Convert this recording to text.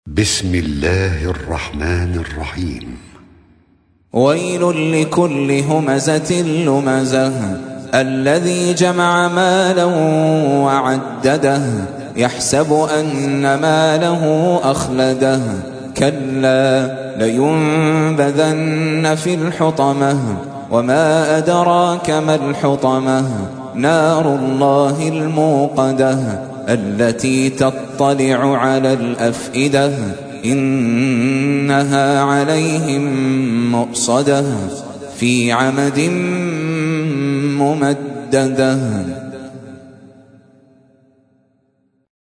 بسم الله الرحمن الرحيم. ويل لكل همزة لمزة الذي جمع مالا وعدده يحسب أن ماله أخلده كلا لينبذن في الحطمة وما أدراك ما الحطمة نار الله الموقدة التي تطلع على الأفئدة إنها عليهم مؤصدة في عمد ممددة.